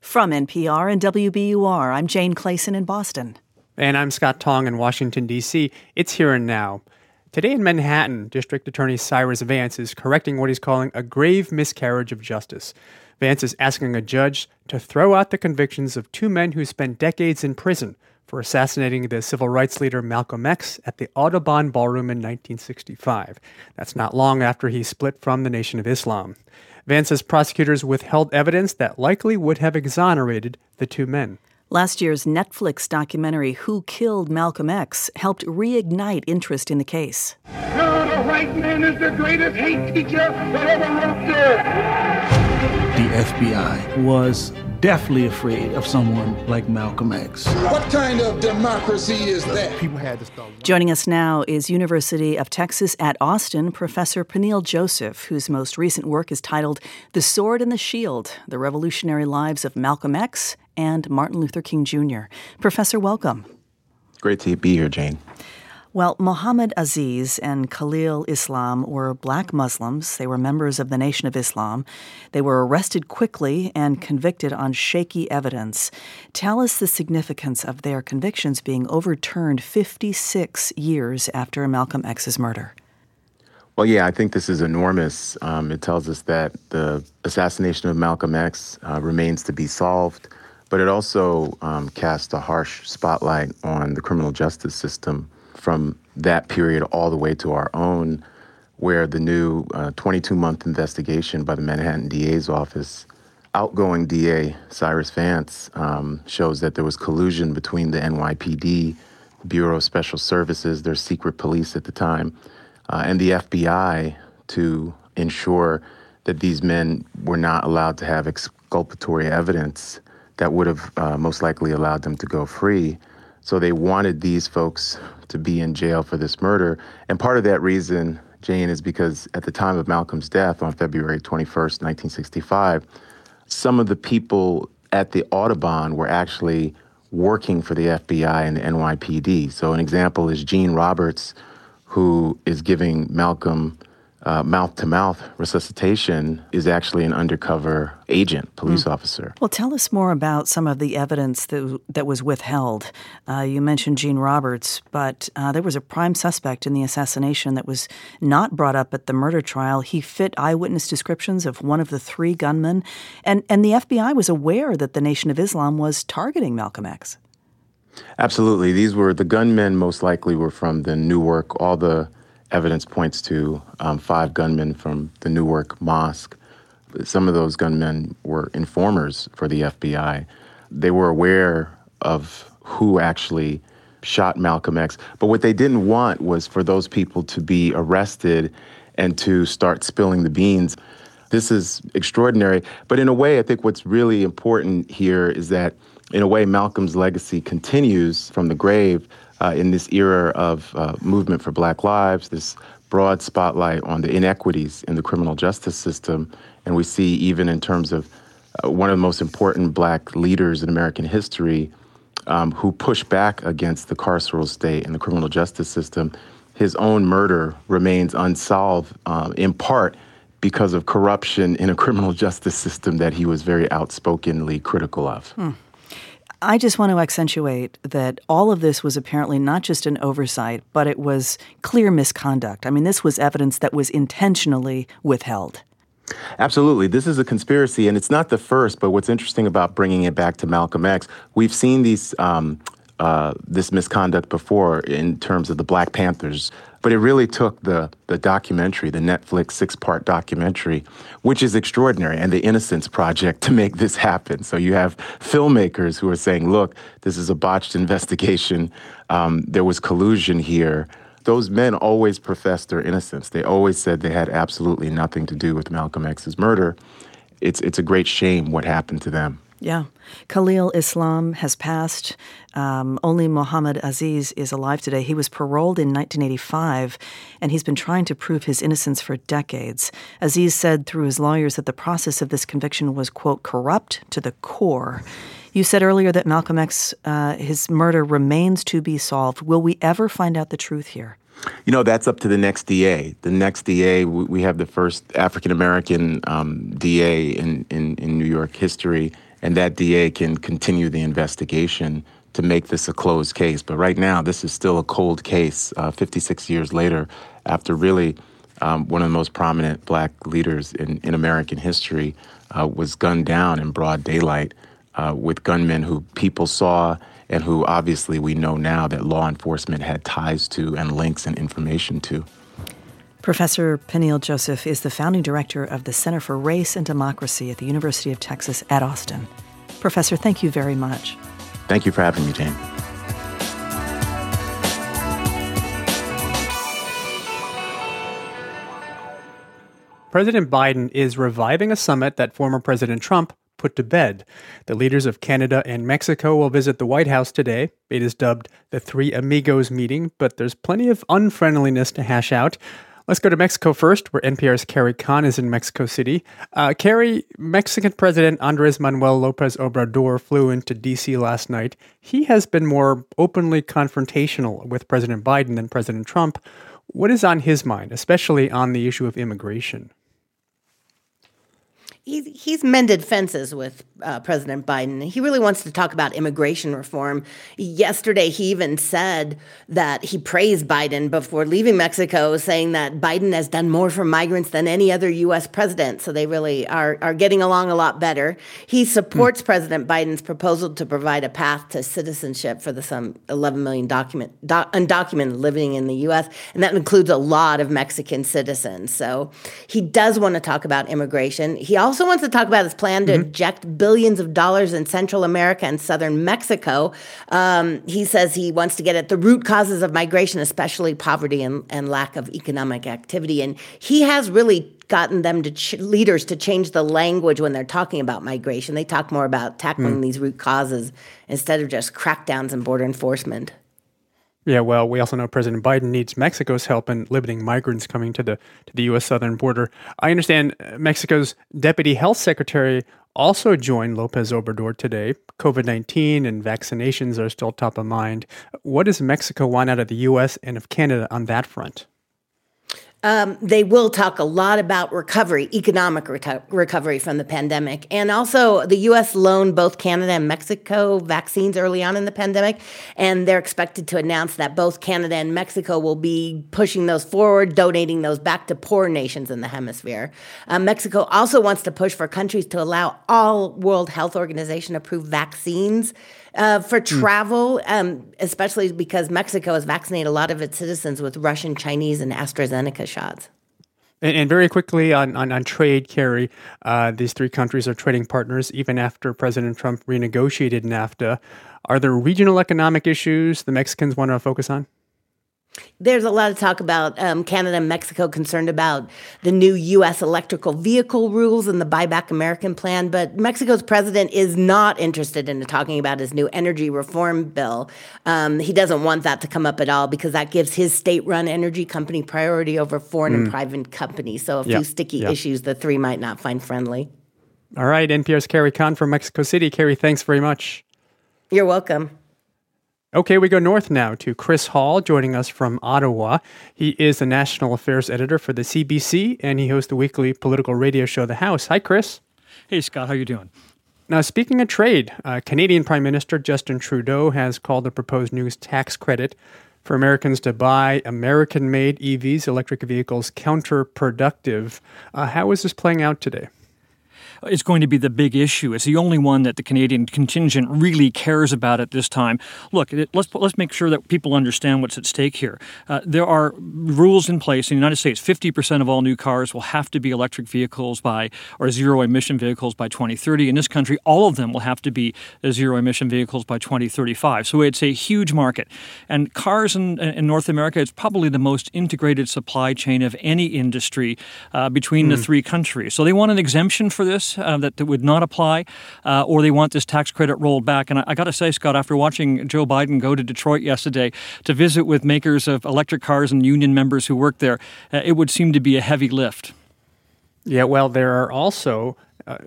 From NPR and WBUR, I'm Jane Clayson in Boston. And I'm Scott Tong in Washington, D.C. It's Here and Now. Today in Manhattan, District Attorney Cyrus Vance is correcting what he's calling a grave miscarriage of justice. Vance is asking a judge to throw out the convictions of two men who spent decades in prison for assassinating the civil rights leader Malcolm X at the Audubon Ballroom in 1965. That's not long after he split from the Nation of Islam. Vance says prosecutors withheld evidence that likely would have exonerated the two men. Last year's Netflix documentary, Who Killed Malcolm X, helped reignite interest in the case. No, the white man is the greatest hate teacher that ever walked earth. The FBI was definitely afraid of someone like Malcolm X. What kind of democracy is that? People had to start. Joining us now is University of Texas at Austin Professor Peniel Joseph, whose most recent work is titled The Sword and the Shield, The Revolutionary Lives of Malcolm X and Martin Luther King Jr. Professor, welcome. Great to be here, Jane. Well, Muhammad Aziz and Khalil Islam were black Muslims. They were members of the Nation of Islam. They were arrested quickly and convicted on shaky evidence. Tell us the significance of their convictions being overturned 56 years after Malcolm X's murder. Well, yeah, I think this is enormous. It tells us that the assassination of Malcolm X remains to be solved, but it also casts a harsh spotlight on the criminal justice system from that period all the way to our own, where the new 22-month investigation by the Manhattan DA's office, outgoing DA Cyrus Vance, shows that there was collusion between the NYPD, Bureau of Special Services, their secret police at the time, and the FBI to ensure that these men were not allowed to have exculpatory evidence that would have most likely allowed them to go free. So they wanted these folks to be in jail for this murder. And part of that reason, Jane, is because at the time of Malcolm's death on February 21st, 1965, some of the people at the Audubon were actually working for the FBI and the NYPD. So an example is Gene Roberts, who is giving Malcolm mouth-to-mouth resuscitation, is actually an undercover agent, police officer. Well, tell us more about some of the evidence that was withheld. You mentioned Gene Roberts, but there was a prime suspect in the assassination that was not brought up at the murder trial. He fit eyewitness descriptions of one of the three gunmen, and the FBI was aware that the Nation of Islam was targeting Malcolm X. Absolutely. These were the gunmen, most likely were from the Newark. All the evidence points to 5 gunmen from the Newark Mosque. Some of those gunmen were informers for the FBI. They were aware of who actually shot Malcolm X. But what they didn't want was for those people to be arrested and to start spilling the beans. This is extraordinary. But in a way, I think what's really important here is that, in a way, Malcolm's legacy continues from the grave in this era of movement for Black lives, this broad spotlight on the inequities in the criminal justice system. And we see even in terms of one of the most important Black leaders in American history who pushed back against the carceral state and the criminal justice system, his own murder remains unsolved in part because of corruption in a criminal justice system that he was very outspokenly critical of. I just want to accentuate that all of this was apparently not just an oversight, but it was clear misconduct. I mean, this was evidence that was intentionally withheld. Absolutely. This is a conspiracy, and it's not the first, but what's interesting about bringing it back to Malcolm X, we've seen this misconduct before in terms of the Black Panthers, but it really took the documentary, the Netflix 6-part documentary, which is extraordinary, and the Innocence Project to make this happen. So you have filmmakers who are saying, look, this is a botched investigation. There was collusion here. Those men always professed their innocence. They always said they had absolutely nothing to do with Malcolm X's murder. It's a great shame what happened to them. Yeah. Khalil Islam has passed. Only Muhammad Aziz is alive today. He was paroled in 1985, and he's been trying to prove his innocence for decades. Aziz said through his lawyers that the process of this conviction was, quote, corrupt to the core. You said earlier that Malcolm X, his murder remains to be solved. Will we ever find out the truth here? You know, that's up to the next DA. The next DA, we have the first African-American DA in New York history, and that DA can continue the investigation to make this a closed case. But right now, this is still a cold case, 56 years later, after really one of the most prominent black leaders in American history was gunned down in broad daylight with gunmen who people saw and who obviously we know now that law enforcement had ties to and links and information to. Professor Peniel Joseph is the founding director of the Center for Race and Democracy at the University of Texas at Austin. Professor, thank you very much. Thank you for having me, Jane. President Biden is reviving a summit that former President Trump put to bed. The leaders of Canada and Mexico will visit the White House today. It is dubbed the Three Amigos meeting, but there's plenty of unfriendliness to hash out. Let's go to Mexico first, where NPR's Carrie Kahn is in Mexico City. Carrie, Mexican President Andrés Manuel López Obrador flew into D.C. last night. He has been more openly confrontational with President Biden than President Trump. What is on his mind, especially on the issue of immigration? He's mended fences with President Biden. He really wants to talk about immigration reform. Yesterday, he even said that he praised Biden before leaving Mexico, saying that Biden has done more for migrants than any other U.S. president. So they really are getting along a lot better. He supports President Biden's proposal to provide a path to citizenship for the some 11 million undocumented living in the U.S., and that includes a lot of Mexican citizens. So he does want to talk about immigration. He also wants to talk about his plan to inject billions of dollars in Central America and southern Mexico. He says he wants to get at the root causes of migration, especially poverty and lack of economic activity. And he has really gotten them leaders to change the language when they're talking about migration. They talk more about tackling these root causes instead of just crackdowns and border enforcement. Yeah, well, we also know President Biden needs Mexico's help in limiting migrants coming to the U.S. southern border. I understand Mexico's Deputy Health Secretary also joined López Obrador today. COVID-19 and vaccinations are still top of mind. What does Mexico want out of the U.S. and of Canada on that front? They will talk a lot about recovery, economic recovery from the pandemic. And also, the U.S. loaned both Canada and Mexico vaccines early on in the pandemic. And they're expected to announce that both Canada and Mexico will be pushing those forward, donating those back to poor nations in the hemisphere. Mexico also wants to push for countries to allow all World Health Organization approved vaccines for travel, especially because Mexico has vaccinated a lot of its citizens with Russian, Chinese, and AstraZeneca shots. And very quickly on trade, Carrie, these three countries are trading partners even after President Trump renegotiated NAFTA. Are there regional economic issues the Mexicans want to focus on? There's a lot of talk about Canada and Mexico concerned about the new U.S. electrical vehicle rules and the Buy Back American plan, but Mexico's president is not interested in talking about his new energy reform bill. He doesn't want that to come up at all because that gives his state-run energy company priority over foreign and private companies. So a few sticky issues the three might not find friendly. All right, NPR's Carrie Kahn from Mexico City. Carrie, thanks very much. You're welcome. Okay, we go north now to Chris Hall, joining us from Ottawa. He is the national affairs editor for the CBC, and he hosts the weekly political radio show, The House. Hi, Chris. Hey, Scott. How you doing? Now, speaking of trade, Canadian Prime Minister Justin Trudeau has called the proposed new tax credit for Americans to buy American-made EVs, electric vehicles, counterproductive. How is this playing out today? It's going to be the big issue. It's the only one that the Canadian contingent really cares about at this time. Look, let's make sure that people understand what's at stake here. There are rules in place in the United States. 50% of all new cars will have to be electric vehicles or zero-emission vehicles by 2030. In this country, all of them will have to be zero-emission vehicles by 2035. So it's a huge market. And cars in North America, it's probably the most integrated supply chain of any industry between the three countries. So they want an exemption for this. That would not apply, or they want this tax credit rolled back. And I got to say, Scott, after watching Joe Biden go to Detroit yesterday to visit with makers of electric cars and union members who work there, it would seem to be a heavy lift. Yeah, well, there are also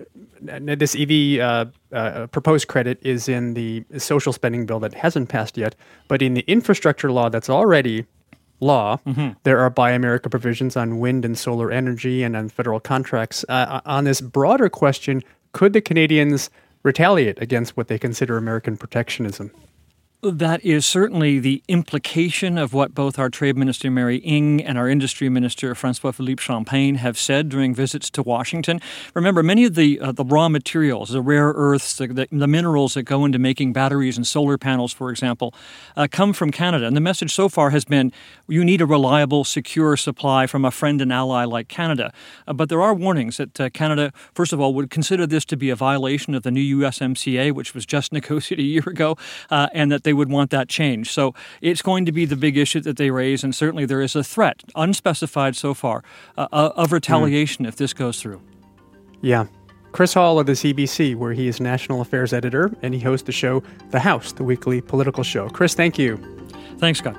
this EV proposed credit is in the social spending bill that hasn't passed yet, but in the infrastructure law that's already law, there are Buy America provisions on wind and solar energy and on federal contracts. On this broader question, could the Canadians retaliate against what they consider American protectionism. That is certainly the implication of what both our Trade Minister Mary Ng and our Industry Minister Francois-Philippe Champagne have said during visits to Washington. Remember, many of the raw materials, the rare earths, the minerals that go into making batteries and solar panels, for example, come from Canada. And the message so far has been, you need a reliable, secure supply from a friend and ally like Canada. But there are warnings that Canada, first of all, would consider this to be a violation of the new USMCA, which was just negotiated a year ago, and that they would want that changed. So it's going to be the big issue that they raise, and certainly there is a threat, unspecified so far, of retaliation if this goes through. Yeah. Chris Hall of the CBC, where he is National Affairs Editor, and he hosts the show The House, the weekly political show. Chris, thank you. Thanks, Scott.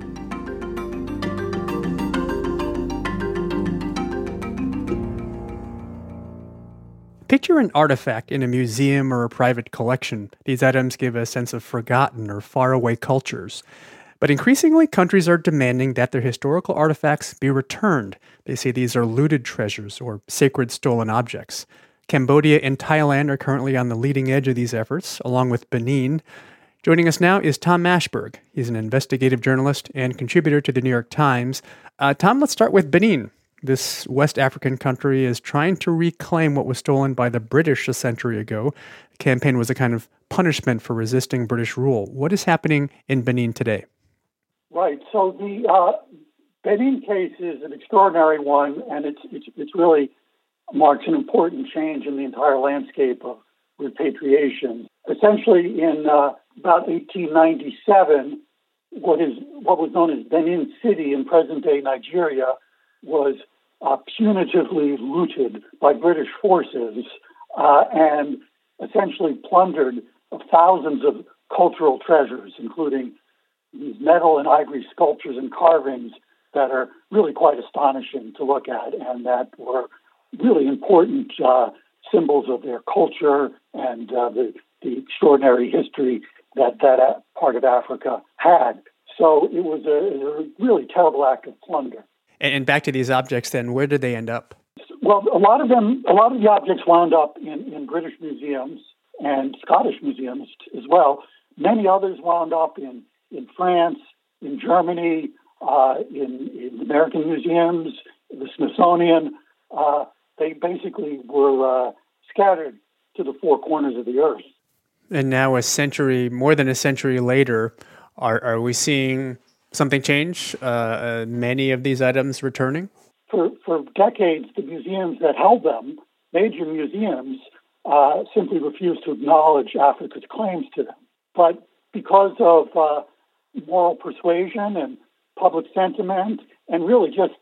Picture an artifact in a museum or a private collection. These items give a sense of forgotten or faraway cultures. But increasingly, countries are demanding that their historical artifacts be returned. They say these are looted treasures or sacred stolen objects. Cambodia and Thailand are currently on the leading edge of these efforts, along with Benin. Joining us now is Tom Mashberg. He's an investigative journalist and contributor to the New York Times. Tom, let's start with Benin. This West African country is trying to reclaim what was stolen by the British a century ago. The campaign was a kind of punishment for resisting British rule. What is happening in Benin today? Right. So the Benin case is an extraordinary one, and it's really marks an important change in the entire landscape of repatriation. Essentially, in about 1897, what was known as Benin City in present-day Nigeria was punitively looted by British forces and essentially plundered of thousands of cultural treasures, including these metal and ivory sculptures and carvings that are really quite astonishing to look at and that were really important symbols of their culture and the extraordinary history that part of Africa had. So it was a really terrible act of plunder. And back to these objects then, where did they end up? Well, a lot of the objects wound up in British museums and Scottish museums as well. Many others wound up in France, in Germany, in American museums, the Smithsonian. They basically were scattered to the four corners of the earth. And now more than a century later, are we seeing something change? Many of these items returning? For decades, the museums that held them, major museums, simply refused to acknowledge Africa's claims to them. But because of moral persuasion and public sentiment, and really just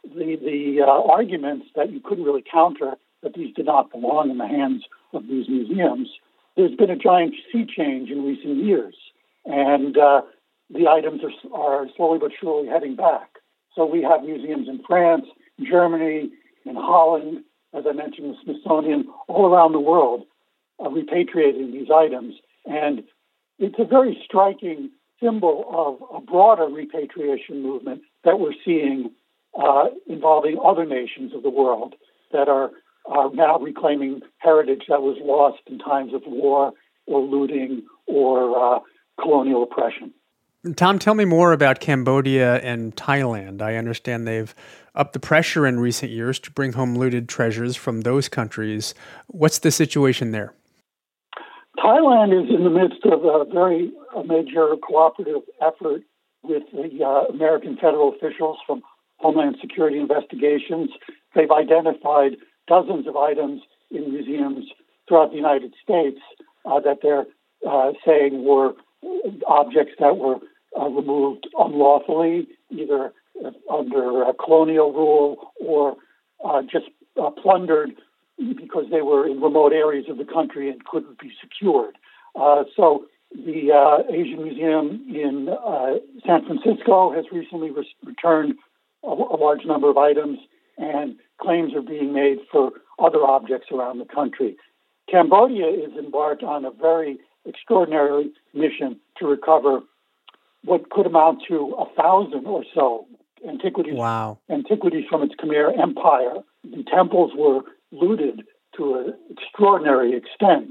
the arguments that you couldn't really counter that these did not belong in the hands of these museums, there's been a giant sea change in recent years. And the items are slowly but surely heading back. So we have museums in France, Germany, in Holland, as I mentioned, the Smithsonian, all around the world repatriating these items. And it's a very striking symbol of a broader repatriation movement that we're seeing involving other nations of the world that are now reclaiming heritage that was lost in times of war or looting or colonial oppression. Tom, tell me more about Cambodia and Thailand. I understand they've upped the pressure in recent years to bring home looted treasures from those countries. What's the situation there? Thailand is in the midst of a major cooperative effort with the American federal officials from Homeland Security Investigations. They've identified dozens of items in museums throughout the United States that they're saying were objects that were removed unlawfully, either under colonial rule or just plundered because they were in remote areas of the country and couldn't be secured. So the Asian Museum in San Francisco has recently returned a large number of items, and claims are being made for other objects around the country. Cambodia is embarked on a very extraordinary mission to recover what could amount to 1,000 or so antiquities. Wow. Antiquities from its Khmer Empire. The temples were looted to an extraordinary extent.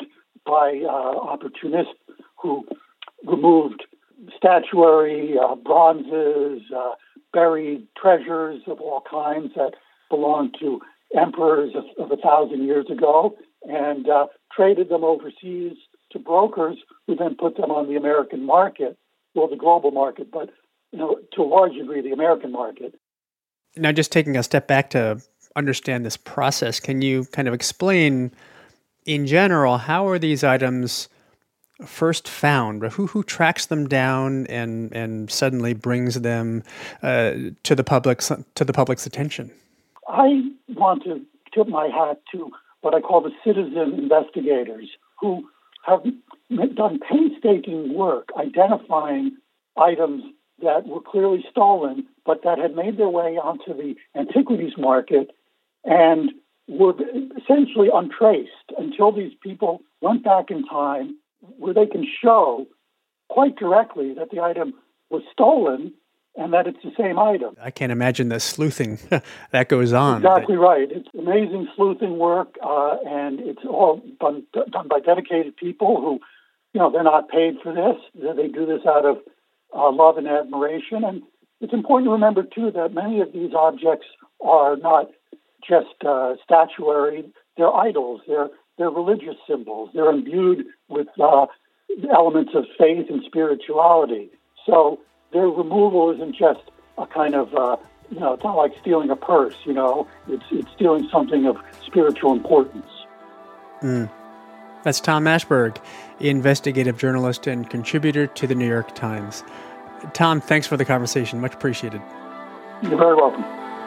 by opportunists who removed statuary, bronzes, buried treasures of all kinds that belonged to emperors of 1,000 years ago, and traded them overseas to brokers who then put them on the American market, well, the global market, but to a large degree, the American market. Now, just taking a step back to understand this process, can you kind of explain, in general, how are these items first found? Who tracks them down and suddenly brings them to the public's attention? I want to tip my hat to what I call the citizen investigators, who have done painstaking work identifying items that were clearly stolen, but that had made their way onto the antiquities market and were essentially untraced until these people went back in time where they can show quite directly that the item was stolen and that it's the same item. I can't imagine the sleuthing that goes on. Exactly right. It's amazing sleuthing work, and it's all done by dedicated people who, they're not paid for this. They do this out of love and admiration. And it's important to remember, too, that many of these objects are not just statuary. They're idols. They're religious symbols. They're imbued with elements of faith and spirituality. So their removal isn't just a kind of, it's not like stealing a purse, It's stealing something of spiritual importance. That's Tom Ashberg, investigative journalist and contributor to the New York Times. Tom, thanks for the conversation. Much appreciated. You're very welcome.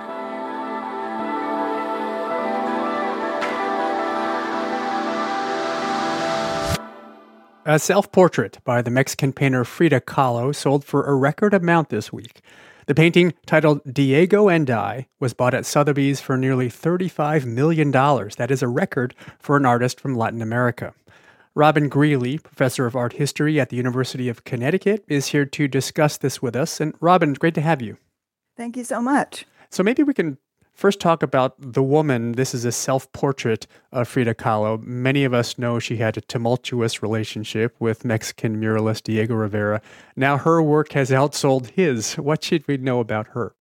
A self-portrait by the Mexican painter Frida Kahlo sold for a record amount this week. The painting, titled Diego and I, was bought at Sotheby's for nearly $35 million. That is a record for an artist from Latin America. Robin Greeley, professor of art history at the University of Connecticut, is here to discuss this with us. And Robin, it's great to have you. Thank you so much. So maybe we can first talk about the woman. This is a self-portrait of Frida Kahlo. Many of us know she had a tumultuous relationship with Mexican muralist Diego Rivera. Now her work has outsold his. What should we know about her?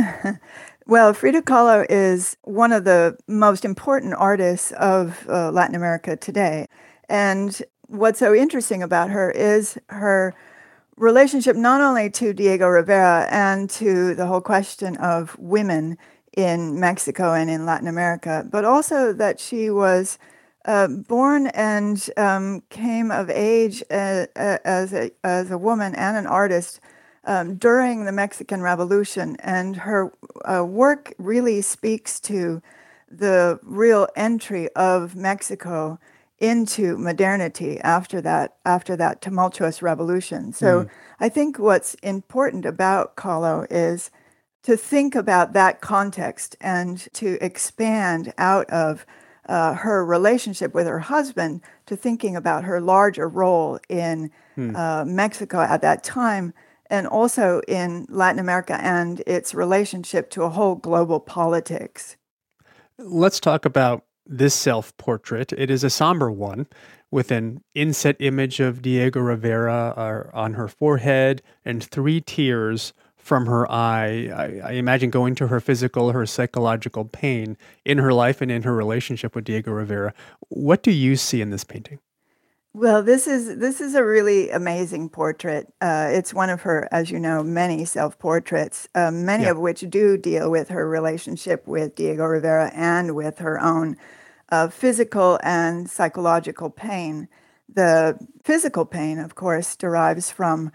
Well, Frida Kahlo is one of the most important artists of Latin America today. And what's so interesting about her is her relationship not only to Diego Rivera and to the whole question of women in Mexico and in Latin America, but also that she was born and came of age as a woman and an artist during the Mexican Revolution. And her work really speaks to the real entry of Mexico into modernity after that tumultuous revolution. So I think what's important about Kahlo is to think about that context and to expand out of her relationship with her husband to thinking about her larger role in Mexico at that time, and also in Latin America and its relationship to a whole global politics. Let's talk about this self-portrait. It is a somber one with an inset image of Diego Rivera on her forehead and 3 tears from her eye. I imagine going to her physical, her psychological pain in her life and in her relationship with Diego Rivera. What do you see in this painting? Well, this is a really amazing portrait. It's one of her, as you know, many self-portraits, many of which do deal with her relationship with Diego Rivera and with her own physical and psychological pain. The physical pain, of course, derives from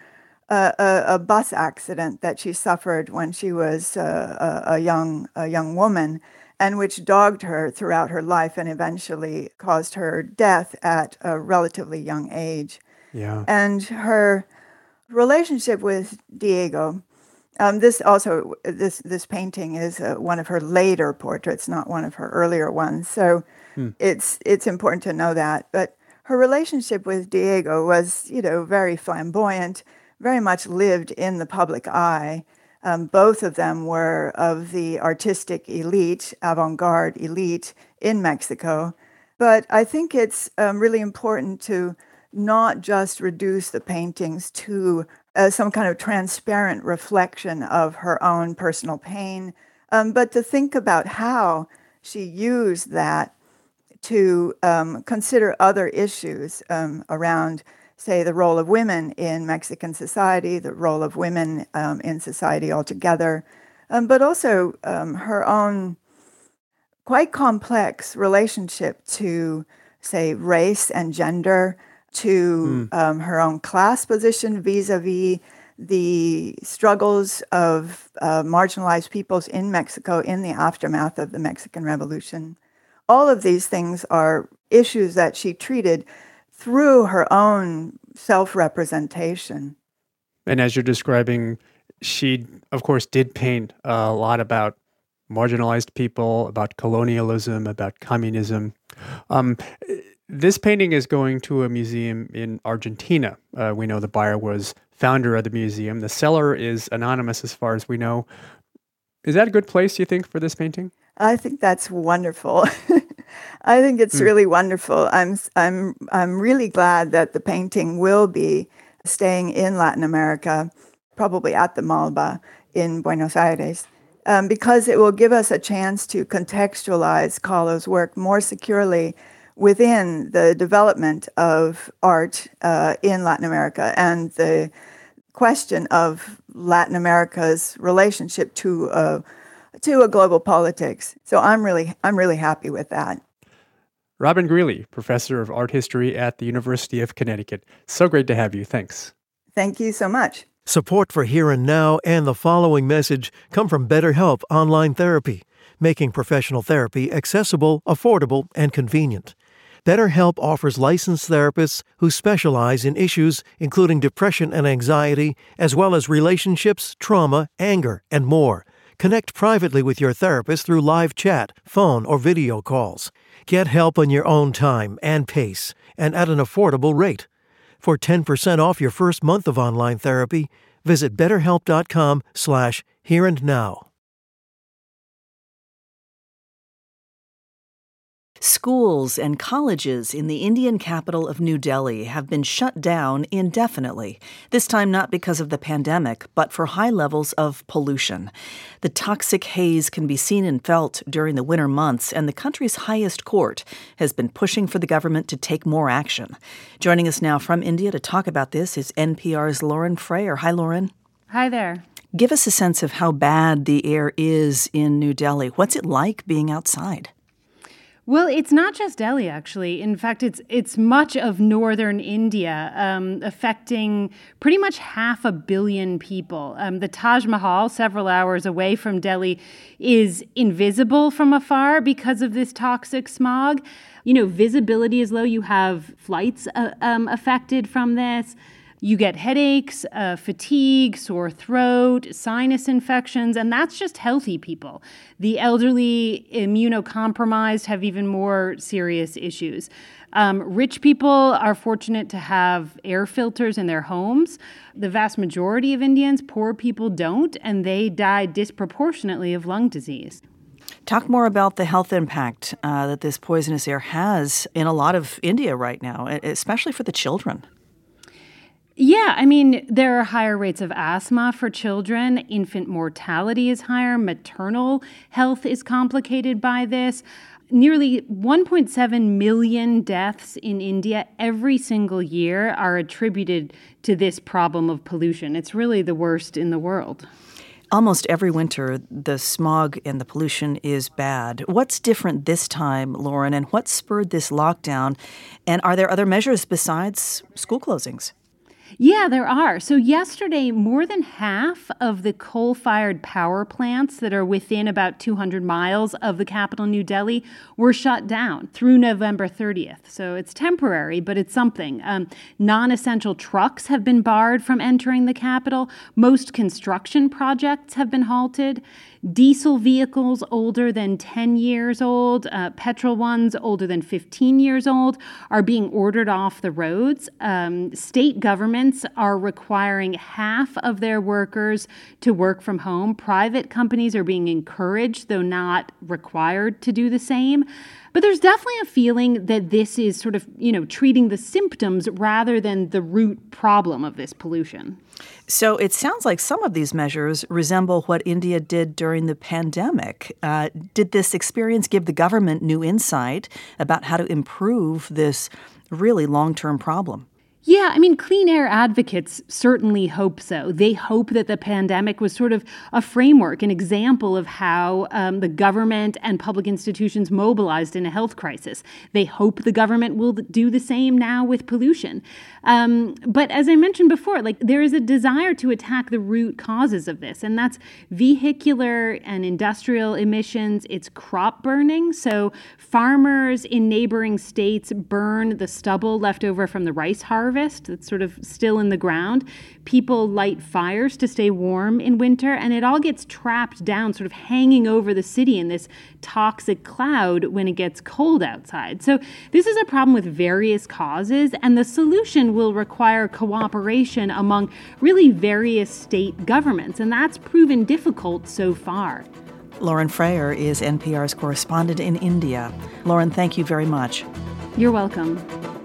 a bus accident that she suffered when she was a young woman, and which dogged her throughout her life and eventually caused her death at a relatively young age. Yeah. And her relationship with Diego, this painting is one of her later portraits, not one of her earlier ones. So it's important to know that. But her relationship with Diego was, very flamboyant, very much lived in the public eye. Both of them were of the artistic elite, avant-garde elite in Mexico. But I think it's really important to not just reduce the paintings to some kind of transparent reflection of her own personal pain, but to think about how she used that to consider other issues around, say, the role of women in Mexican society, the role of women in society altogether, but also her own quite complex relationship to, say, race and gender, to her own class position vis-a-vis the struggles of marginalized peoples in Mexico in the aftermath of the Mexican Revolution. All of these things are issues that she treated through her own self-representation. And as you're describing, she, of course, did paint a lot about marginalized people, about colonialism, about communism. This painting is going to a museum in Argentina. We know the buyer was founder of the museum. The seller is anonymous as far as we know. Is that a good place, you think, for this painting? I think that's wonderful. I think it's really wonderful. I'm really glad that the painting will be staying in Latin America, probably at the Malba in Buenos Aires, because it will give us a chance to contextualize Kahlo's work more securely within the development of art in Latin America and the question of Latin America's relationship to a global politics. So I'm really happy with that. Robin Greeley, professor of art history at the University of Connecticut. So great to have you. Thanks. Thank you so much. Support for Here and Now and the following message come from BetterHelp Online Therapy, making professional therapy accessible, affordable, and convenient. BetterHelp offers licensed therapists who specialize in issues including depression and anxiety, as well as relationships, trauma, anger, and more. Connect privately with your therapist through live chat, phone, or video calls. Get help on your own time and pace, and at an affordable rate. For 10% off your first month of online therapy, visit betterhelp.com/hereandnow. Schools and colleges in the Indian capital of New Delhi have been shut down indefinitely, this time not because of the pandemic, but for high levels of pollution. The toxic haze can be seen and felt during the winter months, and the country's highest court has been pushing for the government to take more action. Joining us now from India to talk about this is NPR's Lauren Frayer. Hi, Lauren. Hi there. Give us a sense of how bad the air is in New Delhi. What's it like being outside? Well, it's not just Delhi, actually. In fact, it's much of northern India, affecting pretty much 500 million people. The Taj Mahal, several hours away from Delhi, is invisible from afar because of this toxic smog. You know, visibility is low. You have flights affected from this. You get headaches, fatigue, sore throat, sinus infections, and that's just healthy people. The elderly, immunocompromised have even more serious issues. Rich people are fortunate to have air filters in their homes. The vast majority of Indians, poor people, don't, and they die disproportionately of lung disease. Talk more about the health impact that this poisonous air has in a lot of India right now, especially for the children. Yeah, I mean, there are higher rates of asthma for children. Infant mortality is higher. Maternal health is complicated by this. Nearly 1.7 million deaths in India every single year are attributed to this problem of pollution. It's really the worst in the world. Almost every winter, the smog and the pollution is bad. What's different this time, Lauren, and what spurred this lockdown? And are there other measures besides school closings? Yeah, there are. So yesterday, more than half of the coal-fired power plants that are within about 200 miles of the capital, New Delhi, were shut down through November 30th. So it's temporary, but it's something. Non-essential trucks have been barred from entering the capital. Most construction projects have been halted. Diesel vehicles older than 10 years old, petrol ones older than 15 years old, are being ordered off the roads. State government governments are requiring half of their workers to work from home. Private companies are being encouraged, though not required, to do the same. But there's definitely a feeling that this is sort of, treating the symptoms rather than the root problem of this pollution. So it sounds like some of these measures resemble what India did during the pandemic. Did this experience give the government new insight about how to improve this really long-term problem? Yeah, clean air advocates certainly hope so. They hope that the pandemic was sort of a framework, an example of how the government and public institutions mobilized in a health crisis. They hope the government will do the same now with pollution. But as I mentioned before, there is a desire to attack the root causes of this, and that's vehicular and industrial emissions. It's crop burning. So farmers in neighboring states burn the stubble left over from the rice harvest that's sort of still in the ground. People light fires to stay warm in winter, and it all gets trapped down, sort of hanging over the city in this toxic cloud when it gets cold outside. So this is a problem with various causes, and the solution will require cooperation among really various state governments, and that's proven difficult so far. Lauren Frayer is NPR's correspondent in India. Lauren, thank you very much. You're welcome.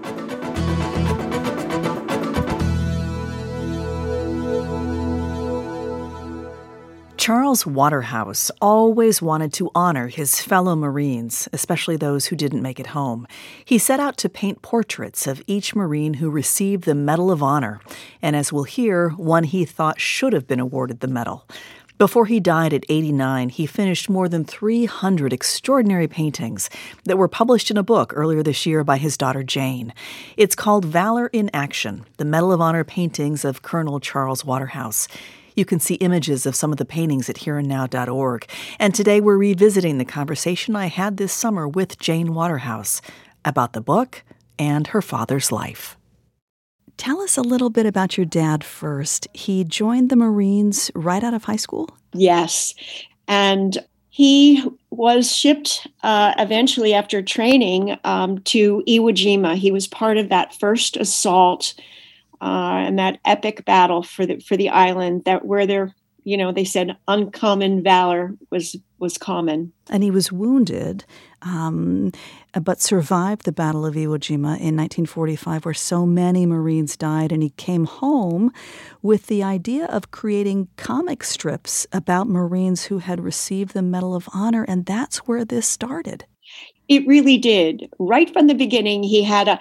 Charles Waterhouse always wanted to honor his fellow Marines, especially those who didn't make it home. He set out to paint portraits of each Marine who received the Medal of Honor, and as we'll hear, one he thought should have been awarded the medal. Before he died at 89, he finished more than 300 extraordinary paintings that were published in a book earlier this year by his daughter Jane. It's called Valor in Action, the Medal of Honor paintings of Colonel Charles Waterhouse. You can see images of some of the paintings at hereandnow.org. And today we're revisiting the conversation I had this summer with Jane Waterhouse about the book and her father's life. Tell us a little bit about your dad first. He joined the Marines right out of high school? Yes. And he was shipped eventually after training to Iwo Jima. He was part of that first assault and that epic battle for the island where they said uncommon valor was common. And he was wounded, but survived the Battle of Iwo Jima in 1945, where so many Marines died. And he came home with the idea of creating comic strips about Marines who had received the Medal of Honor. And that's where this started. It really did. Right from the beginning, he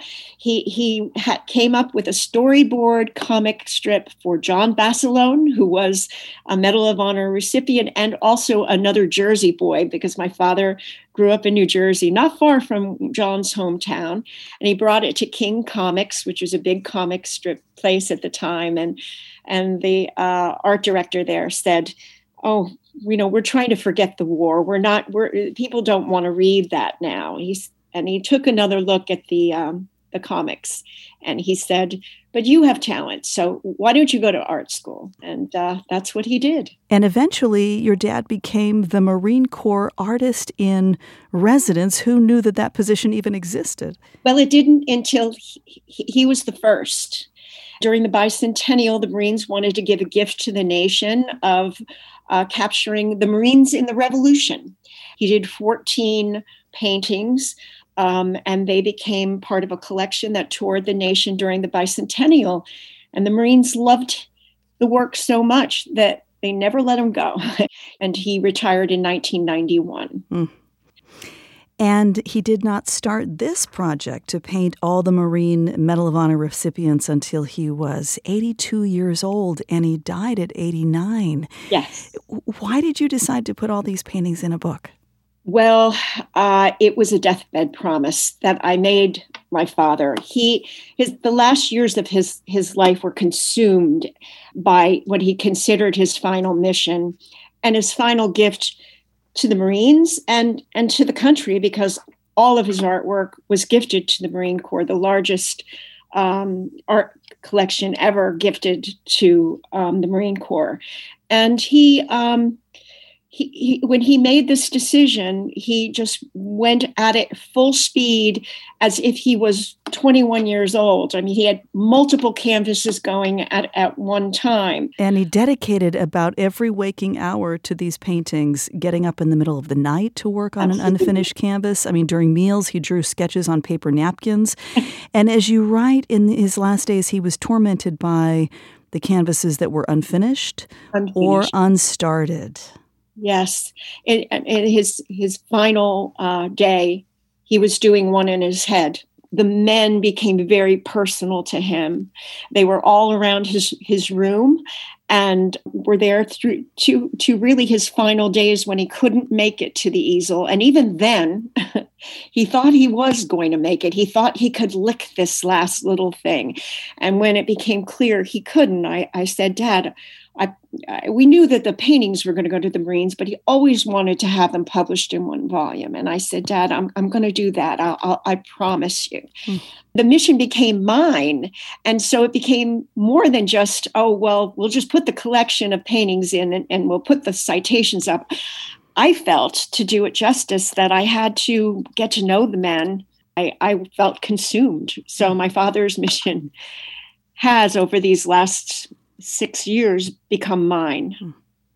came up with a storyboard comic strip for John Basilone, who was a Medal of Honor recipient, and also another Jersey boy, because my father grew up in New Jersey, not far from John's hometown. And he brought it to King Comics, which was a big comic strip place at the time. And the art director there said, "Oh, we're trying to forget the war. People don't want to read that now." He took another look at the comics, and he said, "But you have talent, so why don't you go to art school?" And that's what he did. And eventually, your dad became the Marine Corps artist in residence. Who knew that position even existed? Well, it didn't until he was the first. During the bicentennial, the Marines wanted to give a gift to the nation of capturing the Marines in the Revolution. He did 14 paintings, and they became part of a collection that toured the nation during the bicentennial. And the Marines loved the work so much that they never let him go. And he retired in 1991. Mm. And he did not start this project to paint all the Marine Medal of Honor recipients until he was 82 years old, and he died at 89. Yes. Why did you decide to put all these paintings in a book? Well, it was a deathbed promise that I made my father. The last years of his life were consumed by what he considered his final mission and his final gift to the Marines and to the country, because all of his artwork was gifted to the Marine Corps, the largest art collection ever gifted to the Marine Corps. And he when he made this decision, he just went at it full speed as if he was 21 years old. I mean, he had multiple canvases going at one time. And he dedicated about every waking hour to these paintings, getting up in the middle of the night to work on an unfinished canvas. I mean, during meals, he drew sketches on paper napkins. And as you write, in his last days, he was tormented by the canvases that were unfinished. Or unstarted. Yes. In his final day, he was doing one in his head. The men became very personal to him. They were all around his room and were there through to really his final days when he couldn't make it to the easel. And even then, he thought he was going to make it. He thought he could lick this last little thing. And when it became clear he couldn't, I said, Dad, we knew that the paintings were going to go to the Marines, but he always wanted to have them published in one volume. And I said, Dad, I'm going to do that. I promise you. The mission became mine. And so it became more than just, oh, well, we'll just put the collection of paintings in and we'll put the citations up. I felt, to do it justice, that I had to get to know the men. I felt consumed. So my father's mission has, over these last 6 years, become mine.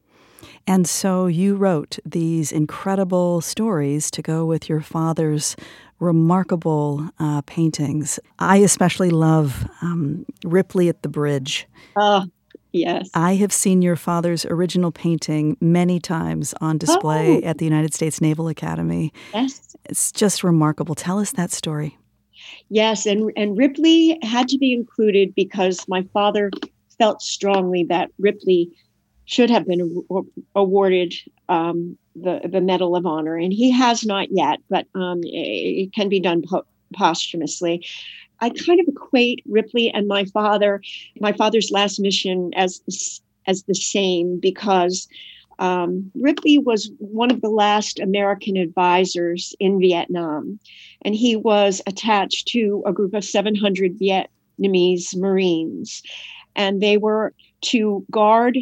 And so you wrote these incredible stories to go with your father's remarkable paintings. I especially love Ripley at the Bridge. Oh, yes. I have seen your father's original painting many times on display at the United States Naval Academy. Yes. It's just remarkable. Tell us that story. Yes, and Ripley had to be included because my father felt strongly that Ripley should have been awarded the Medal of Honor, and he has not yet, but it can be done posthumously. I kind of equate Ripley and my father's last mission as the same, because Ripley was one of the last American advisors in Vietnam, and he was attached to a group of 700 Vietnamese Marines. And they were to guard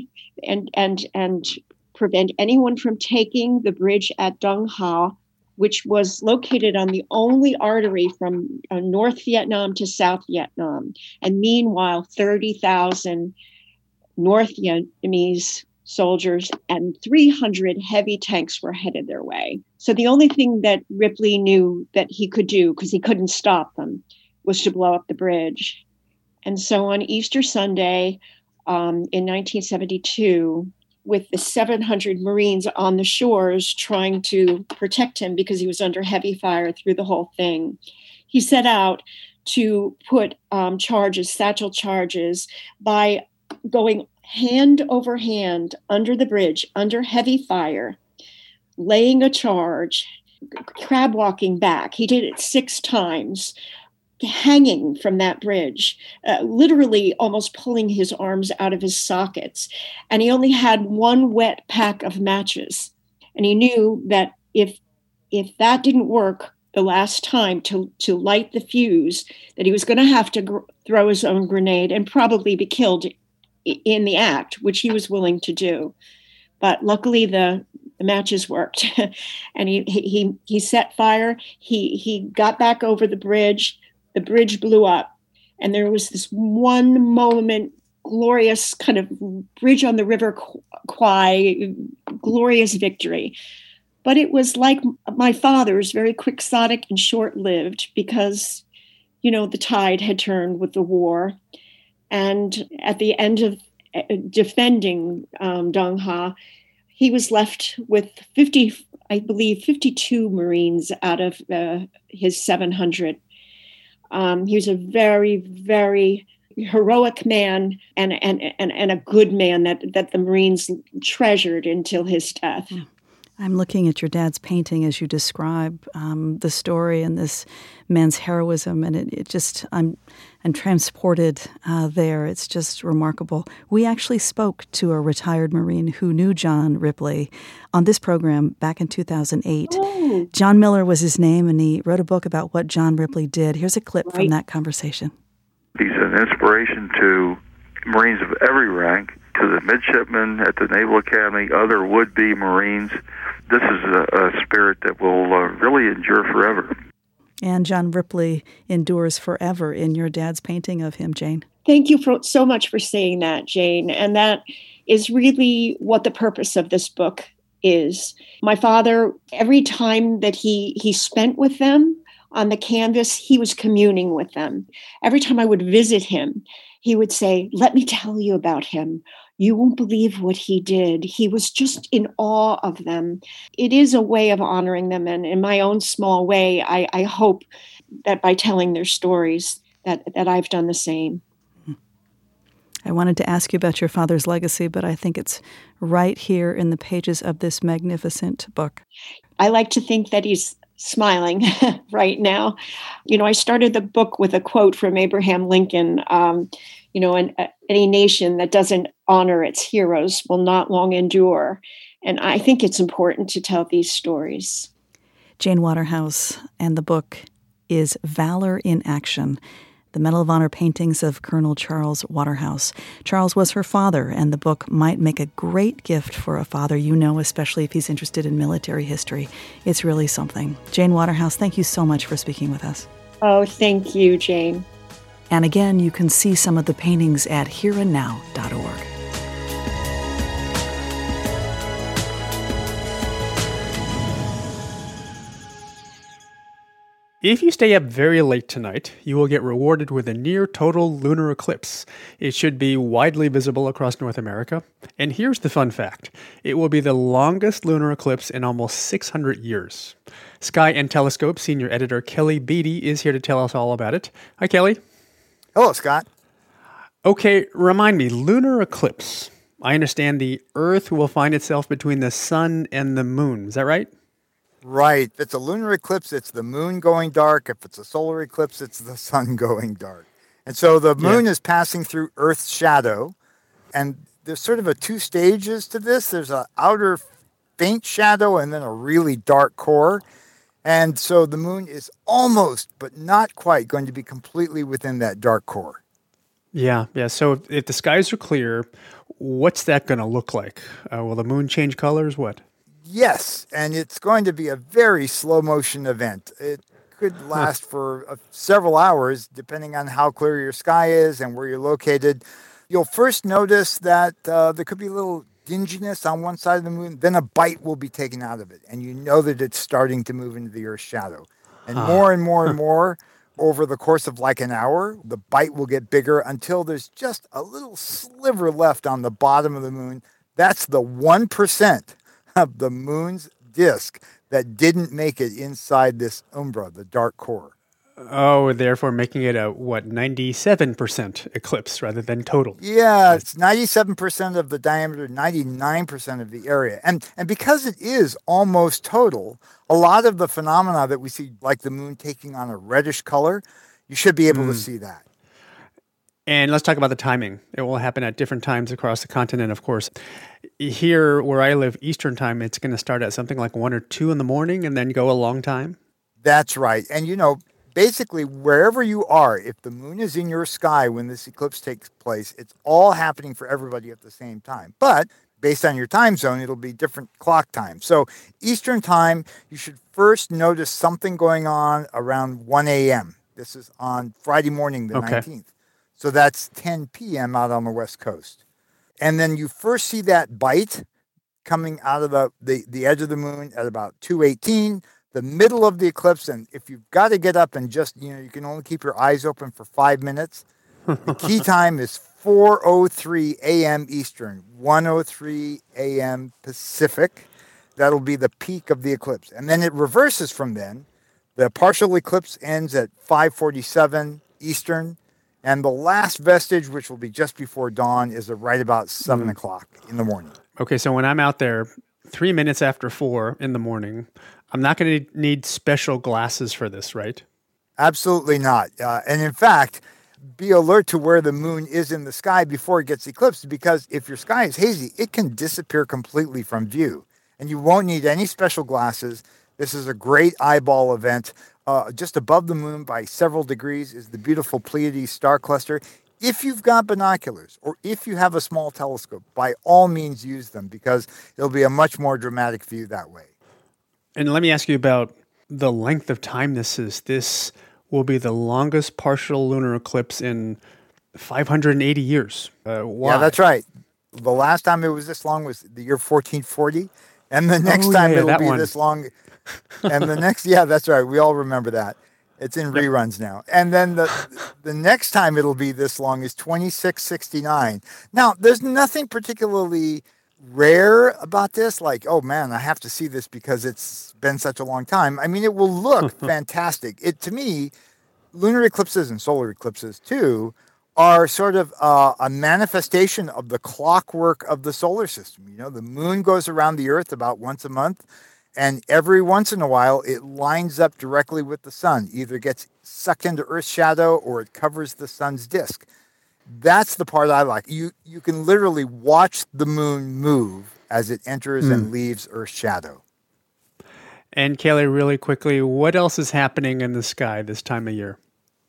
and prevent anyone from taking the bridge at Dong Ha, which was located on the only artery from North Vietnam to South Vietnam. And meanwhile, 30,000 North Vietnamese soldiers and 300 heavy tanks were headed their way. So the only thing that Ripley knew that he could do, because he couldn't stop them, was to blow up the bridge. And so on Easter Sunday in 1972, with the 700 Marines on the shores trying to protect him because he was under heavy fire through the whole thing, he set out to put satchel charges, by going hand over hand under the bridge, under heavy fire, laying a charge, crab walking back. He did it 6 times. Hanging from that bridge, literally almost pulling his arms out of his sockets. And he only had one wet pack of matches. And he knew that if that didn't work the last time to light the fuse, that he was going to have to throw his own grenade and probably be killed in the act, which he was willing to do. But luckily the matches worked. And he set fire. He got back over the bridge. The bridge blew up, and there was this one moment, glorious kind of bridge on the River Kwai, glorious victory. But it was like my father's, very quixotic and short-lived, because, the tide had turned with the war. And at the end of defending Dong Ha, he was left with 52 Marines out of his 700. He was a very, very heroic man and a good man that the Marines treasured until his death. I'm looking at your dad's painting as you describe the story and this man's heroism, and it just, I'm transported there. It's just remarkable. We actually spoke to a retired Marine who knew John Ripley on this program back in 2008. Oh. John Miller was his name, and he wrote a book about what John Ripley did. Here's a clip from that conversation. He's an inspiration to Marines of every rank to the midshipmen at the Naval Academy, other would-be Marines. This is a spirit that will really endure forever. And John Ripley endures forever in your dad's painting of him, Jane. Thank you so much for saying that, Jane. And that is really what the purpose of this book is. My father, every time that he spent with them on the canvas, he was communing with them. Every time I would visit him, he would say, "Let me tell you about him. You won't believe what he did." He was just in awe of them. It is a way of honoring them. And in my own small way, I hope that by telling their stories that I've done the same. I wanted to ask you about your father's legacy, but I think it's right here in the pages of this magnificent book. I like to think that he's smiling right now. I started the book with a quote from Abraham Lincoln, any nation that doesn't honor its heroes will not long endure. And I think it's important to tell these stories. Jane Waterhouse, and the book is Valor in Action, the Medal of Honor paintings of Colonel Charles Waterhouse. Charles was her father, and the book might make a great gift for a father you know, especially if he's interested in military history. It's really something. Jane Waterhouse, thank you so much for speaking with us. Oh, thank you, Jane. And again, you can see some of the paintings at hereandnow.org. If you stay up very late tonight, you will get rewarded with a near-total lunar eclipse. It should be widely visible across North America. And here's the fun fact. It will be the longest lunar eclipse in almost 600 years. Sky and Telescope senior editor Kelly Beatty is here to tell us all about it. Hi, Kelly. Hello, Scott. Okay, remind me, lunar eclipse. I understand the Earth will find itself between the sun and the moon. Is that right? Right. If it's a lunar eclipse, it's the moon going dark. If it's a solar eclipse, it's the sun going dark. And so the moon is passing through Earth's shadow. And there's sort of two stages to this. There's an outer faint shadow and then a really dark core. And so the moon is almost, but not quite, going to be completely within that dark core. Yeah. So if the skies are clear, what's that going to look like? Will the moon change colors? What? Yes, and it's going to be a very slow motion event. It could last for several hours, depending on how clear your sky is and where you're located. You'll first notice that there could be a little dinginess on one side of the moon, then a bite will be taken out of it, and you know that it's starting to move into the Earth's shadow. And more and more and more, over the course of like an hour, the bite will get bigger until there's just a little sliver left on the bottom of the moon. That's the 1% of the moon's disk that didn't make it inside this umbra, the dark core. Oh, therefore making it a, 97% eclipse rather than total. Yeah, it's 97% of the diameter, 99% of the area. And because it is almost total, a lot of the phenomena that we see, like the moon taking on a reddish color, you should be able to see that. And let's talk about the timing. It will happen at different times across the continent, of course. Here, where I live, Eastern time, it's going to start at something like 1 or 2 in the morning and then go a long time. That's right. And, basically, wherever you are, if the moon is in your sky when this eclipse takes place, it's all happening for everybody at the same time. But based on your time zone, it'll be different clock time. So Eastern time, you should first notice something going on around 1 a.m. This is on Friday morning, the 19th. So that's 10 p.m. out on the West Coast. And then you first see that bite coming out of the edge of the moon at about 2:18, the middle of the eclipse. And if you've got to get up and just, you can only keep your eyes open for 5 minutes, the key time is 4:03 a.m. Eastern, 1:03 a.m. Pacific. That'll be the peak of the eclipse. And then it reverses from then. The partial eclipse ends at 5:47 Eastern. And the last vestige, which will be just before dawn, is right about 7 o'clock in the morning. Okay, so when I'm out there 3 minutes after 4 in the morning, I'm not going to need special glasses for this, right? Absolutely not. And in fact, be alert to where the moon is in the sky before it gets eclipsed, because if your sky is hazy, it can disappear completely from view. And you won't need any special glasses. This is a great eyeball event. Just above the moon by several degrees is the beautiful Pleiades star cluster. if you've got binoculars or if you have a small telescope, by all means use them because it'll be a much more dramatic view that way. And let me ask you about the length of time this is. This will be the longest partial lunar eclipse in 580 years. Why? Yeah, that's right. The last time it was this long was the year 1440. And the next time it'll be this long. And the next, that's right. We all remember that. It's in reruns now. And then the next time it'll be this long is 2669. Now, there's nothing particularly rare about this, like, oh man, I have to see this because it's been such a long time. I mean, it will look fantastic. To me, lunar eclipses and solar eclipses too are sort of a manifestation of the clockwork of the solar system. You know, the moon goes around the Earth about once a month, and every once in a while it lines up directly with the sun, either gets sucked into Earth's shadow or it covers the sun's disk. That's the part I like. You can literally watch the moon move as it enters and leaves Earth's shadow. And Kayleigh, really quickly, what else is happening in the sky this time of year?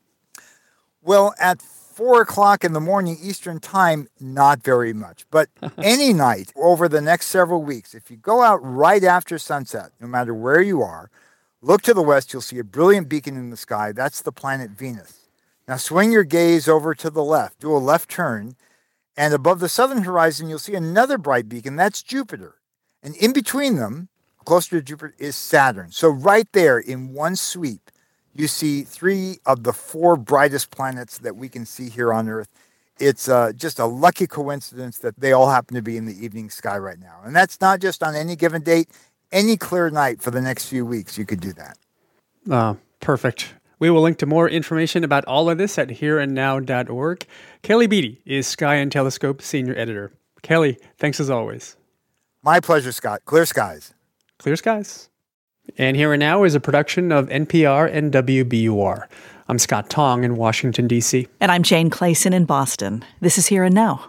Well, at 4 o'clock in the morning Eastern time, not very much. But any night over the next several weeks, if you go out right after sunset, no matter where you are, look to the west, you'll see a brilliant beacon in the sky. That's the planet Venus. Now swing your gaze over to the left, do a left turn, and above the southern horizon, you'll see another bright beacon. That's Jupiter. And in between them, closer to Jupiter, is Saturn. So right there in one sweep, you see 3 of the 4 brightest planets that we can see here on Earth. It's just a lucky coincidence that they all happen to be in the evening sky right now. And that's not just on any given date. Any clear night for the next few weeks, you could do that. Perfect. We will link to more information about all of this at hereandnow.org. Kayleigh Beatty is Sky and Telescope Senior Editor. Kayleigh, thanks as always. My pleasure, Scott. Clear skies. Clear skies. And Here and Now is a production of NPR and WBUR. I'm Scott Tong in Washington, D.C. And I'm Jane Clayson in Boston. This is Here and Now.